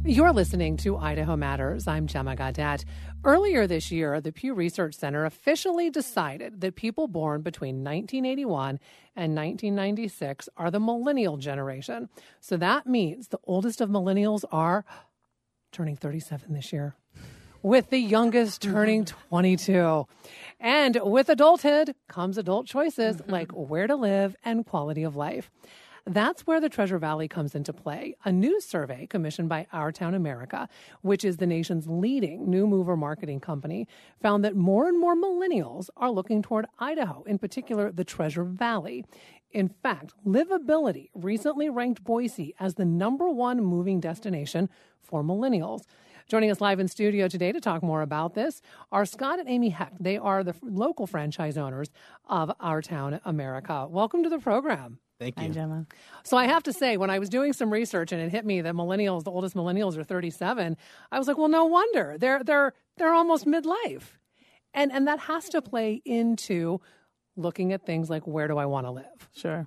You're listening to Idaho Matters. I'm Gemma Gaudet. Earlier this year, the Pew Research Center officially decided that people born between 1981 and 1996 are the millennial generation. So that means the oldest of millennials are turning 37 this year, with the youngest turning 22. And with adulthood comes adult choices like where to live and quality of life. That's where the Treasure Valley comes into play. A new survey commissioned by Our Town America, which is the nation's leading new mover marketing company, found that more and more millennials are looking toward Idaho, in particular the Treasure Valley. In fact, Livability recently ranked Boise as the #1 moving destination for millennials. Joining us live in studio today to talk more about this are Scott and Amy Heck. They are the local franchise owners of Our Town America. Welcome to the program. Thank you. Hi, Gemma. So I have to say, when I was doing some research and it hit me that millennials, the oldest millennials are 37, I was like, well, no wonder. They're almost midlife. And that has to play into looking at things like, where do I want to live? Sure.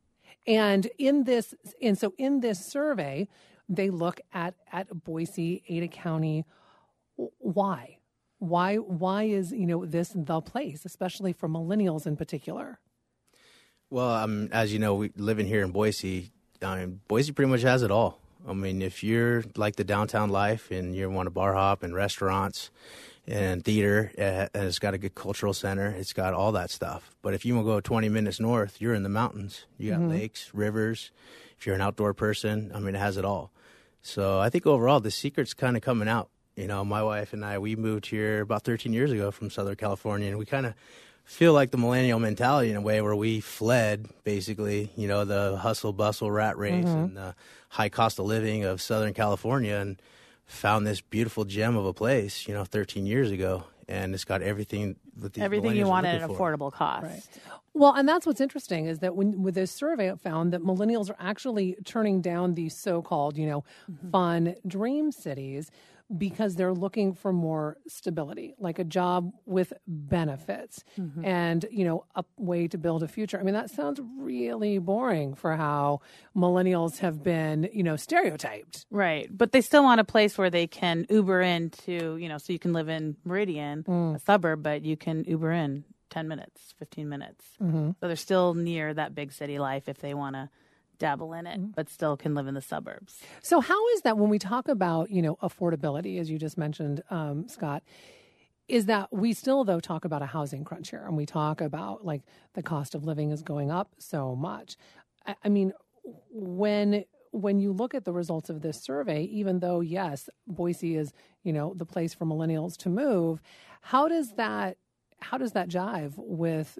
And in this survey, they look at Boise, Ada County. Why? Why is, this the place, especially for millennials in particular? Well, as you know, we living here in Boise. Boise pretty much has it all. I mean, if you're like the downtown life and you want a bar hop and restaurants and theater, and it's got a good cultural center, it's got all that stuff. But if you want to go 20 minutes north, you're in the mountains. You got lakes, rivers. If you're an outdoor person, I mean, it has it all. So I think overall the secret's kind of coming out. My wife and I, we moved here about 13 years ago from Southern California, and we kind of feel like the millennial mentality in a way where we fled, basically, the hustle, bustle, rat race, and the high cost of living of Southern California, and found this beautiful gem of a place, 13 years ago. And it's got everything that these Everything you millennials are want at an looking for. affordable cost. Right. Well, and that's what's interesting is that with this survey, it found that millennials are actually turning down these so-called, fun dream cities because they're looking for more stability, like a job with benefits and, a way to build a future. I mean, that sounds really boring for how millennials have been, stereotyped. Right. But they still want a place where they can Uber into, so you can live in Meridian, a suburb, but you can Uber in 10 minutes, 15 minutes. So they're still near that big city life if they want to dabble in it, but still can live in the suburbs. So how is that when we talk about, affordability, as you just mentioned, Scott, is that we still, though, talk about a housing crunch here, and we talk about, like, the cost of living is going up so much. I mean, when you look at the results of this survey, even though, yes, Boise is, the place for millennials to move, how does that jive with,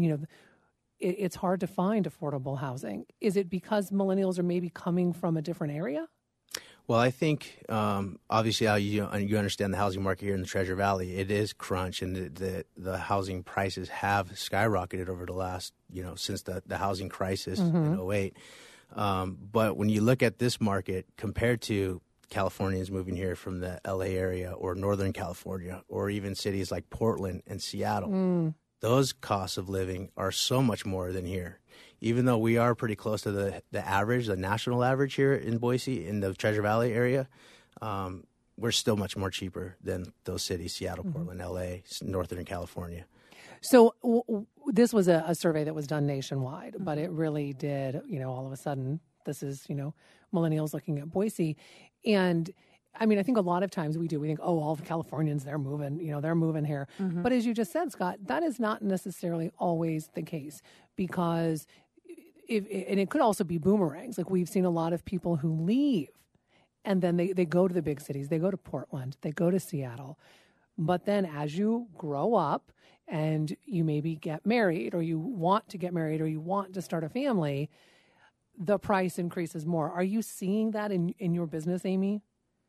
it's hard to find affordable housing? Is it because millennials are maybe coming from a different area? Well, I think obviously how you understand the housing market here in the Treasure Valley, it is crunch, and the housing prices have skyrocketed over the last, since the housing crisis in '08. But when you look at this market compared to Californians moving here from the LA area or Northern California or even cities like Portland and Seattle, those costs of living are so much more than here. Even though we are pretty close to the average, the national average here in Boise, in the Treasure Valley area, we're still much more cheaper than those cities, Seattle, Portland, LA, Northern California. So this was a survey that was done nationwide, but it really did, all of a sudden, this is, millennials looking at Boise. And I mean, I think a lot of times we think, oh, all the Californians, they're moving here. But as you just said, Scott, that is not necessarily always the case, because and it could also be boomerangs. Like, we've seen a lot of people who leave and then they go to the big cities. They go to Portland, they go to Seattle. But then as you grow up and you maybe get married, or you want to get married, or you want to start a family, the price increases more. Are you seeing that in your business, Amy?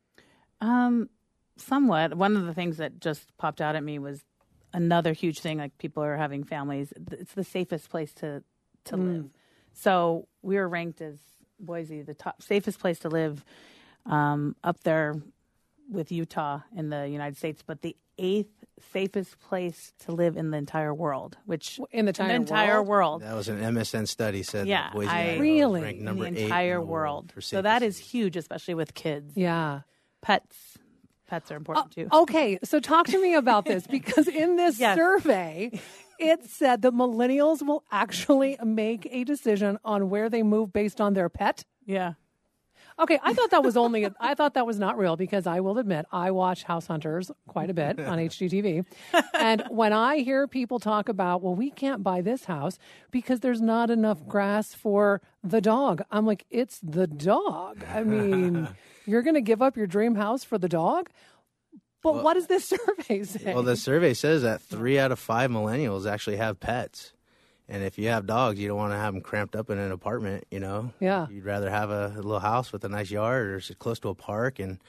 Somewhat. One of the things that just popped out at me was another huge thing, like people are having families. It's the safest place to live. So we were ranked as Boise, the top safest place to live, up there with Utah in the United States, but the 8th safest place to live in the entire world, which in the entire world. That was an MSN study said Yeah, that Boise, really? was ranked number in 8 the entire in the world. for So that is cities. huge, especially with kids. Yeah. pets are important too. Okay, so talk to me about this, because in this survey, it said that millennials will actually make a decision on where they move based on their pet. Yeah. Okay, I thought that was not real, because I will admit I watch House Hunters quite a bit on HGTV. And when I hear people talk about, well, we can't buy this house because there's not enough grass for the dog, I'm like, it's the dog. I mean, you're going to give up your dream house for the dog? But what does this survey say? Well, the survey says that 3 out of 5 millennials actually have pets. And if you have dogs, you don't want to have them cramped up in an apartment, you know? Yeah. You'd rather have a little house with a nice yard or close to a park. And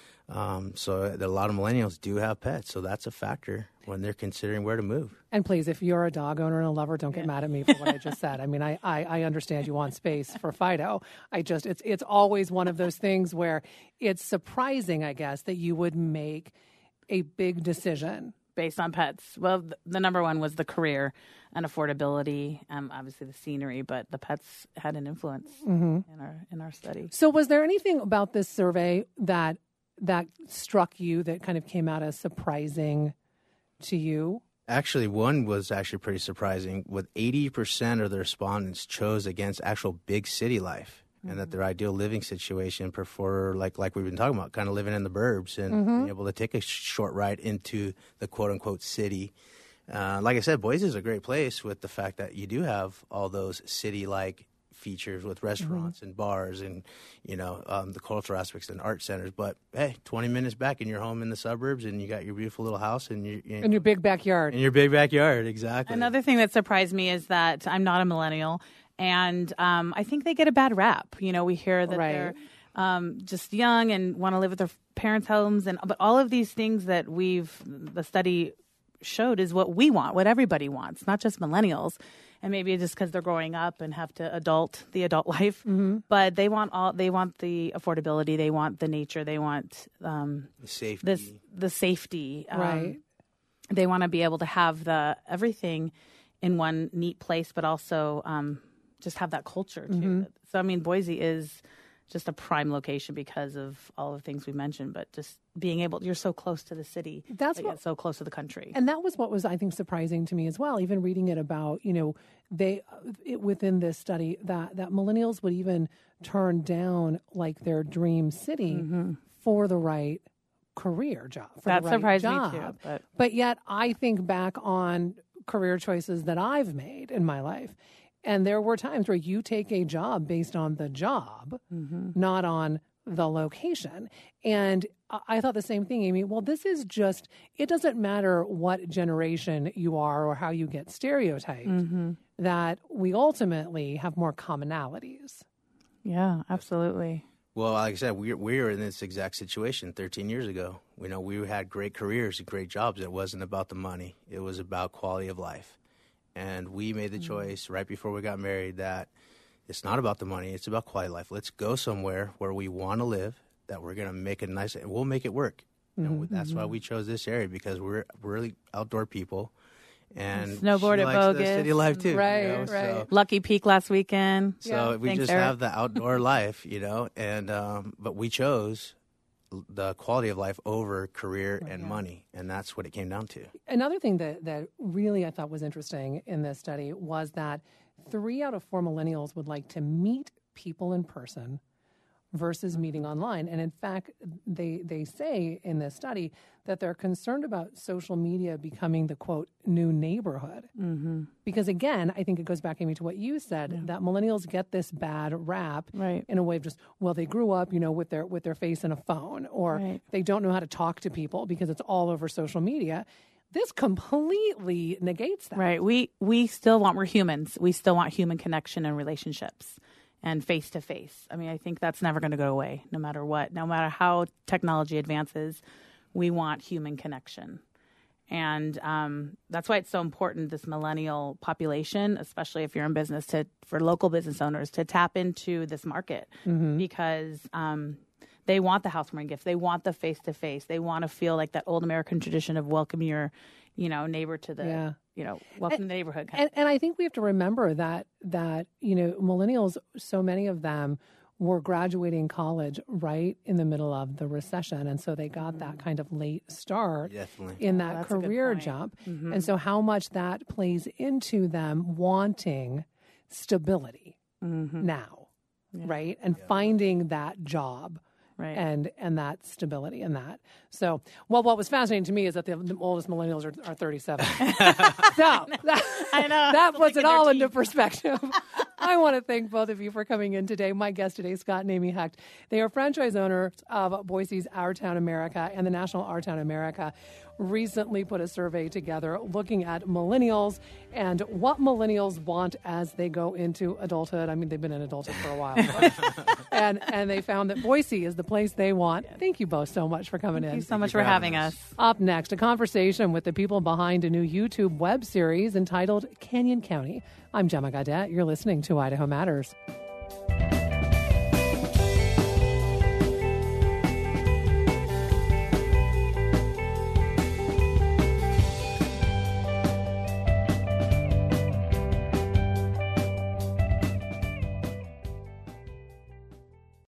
so a lot of millennials do have pets. So that's a factor when they're considering where to move. And please, if you're a dog owner and a lover, don't get mad at me for what I just said. I mean, I understand you want space for Fido. It's always one of those things where it's surprising, I guess, that you would make a big decision based on pets. Well, the number one was the career and affordability, obviously the scenery, but the pets had an influence in our study. So was there anything about this survey that struck you that kind of came out as surprising to you? Actually, one was actually pretty surprising. With 80% of the respondents chose against actual big city life, and that their ideal living situation prefer, like we've been talking about, kind of living in the burbs and being able to take a short ride into the quote-unquote city. Like I said, Boise is a great place with the fact that you do have all those city-like features with restaurants and bars and, the cultural aspects and art centers. But, hey, 20 minutes back and you're home in the suburbs and you got your beautiful little house and in your big backyard. In your big backyard, exactly. Another thing that surprised me is that I'm not a millennial, and I think they get a bad rap. We hear that they're just young and want to live at their parents' homes, but all of these things that the study showed is what we want, what everybody wants, not just millennials. And maybe it's just because they're growing up and have to adult life, but they want the affordability, they want the nature, they want the safety. The safety, right? They want to be able to have everything in one neat place, but also just have that culture too. So I mean, Boise is just a prime location because of all the things we mentioned, but just being able, you're so close to the city, so close to the country. And that was what was, I think, surprising to me as well, even reading it about, within this study that millennials would even turn down like their dream city for the right career job. That surprised me too. But yet I think back on career choices that I've made in my life. And there were times where you take a job based on the job, not on the location. And I thought the same thing, Amy. Well, this is just, it doesn't matter what generation you are or how you get stereotyped, that we ultimately have more commonalities. Yeah, absolutely. Well, like I said, we were in this exact situation 13 years ago. We had great careers and great jobs. It wasn't about the money. It was about quality of life. And we made the choice right before we got married that it's not about the money. It's about quality of life. Let's go somewhere where we want to live, that we're going to make it nice, and we'll make it work. That's why we chose this area, because we're really outdoor people. And snowboard at Bogus. The city life too. Right. So, Lucky Peak last weekend. So we just have the outdoor life, and but we chose the quality of life over career and money, and that's what it came down to. Another thing that really I thought was interesting in this study was that 3 out of 4 millennials would like to meet people in person versus meeting online. And in fact, they say in this study that they're concerned about social media becoming the, quote, new neighborhood. Because again, I think it goes back, Amy, to what you said, that millennials get this bad rap in a way of just, well, they grew up, with their face in a phone, or they don't know how to talk to people because it's all over social media. This completely negates that. Right. We still we're humans. We still want human connection and relationships and face-to-face. I mean, I think that's never going to go away, no matter what. No matter how technology advances, we want human connection. And that's why it's so important, this millennial population, especially if you're in business, for local business owners to tap into this market, because they want the housewarming gift. They want the face-to-face. They want to feel like that old American tradition of welcome your, neighbor to the, welcome to the neighborhood. And I think we have to remember that millennials, so many of them were graduating college right in the middle of the recession. And so they got that kind of late start in that that's a good career point. jump. And so how much that plays into them wanting stability now, right? And finding that job. Right. And that stability in that. So, well, what was fascinating to me is that the oldest millennials are 37. So I know. that puts it all into perspective. I want to thank both of you for coming in today. My guest today, Scott and Amy Hecht. They are franchise owners of Boise's Our Town America, and the National Our Town America recently put a survey together looking at millennials and what millennials want as they go into adulthood. I mean, they've been in adulthood for a while. and they found that Boise is the place they want. Thank you both so much for coming in. Thank you so much for having us. Up next, a conversation with the people behind a new YouTube web series entitled Canyon County. I'm Gemma Gaudette. You're listening to Idaho Matters.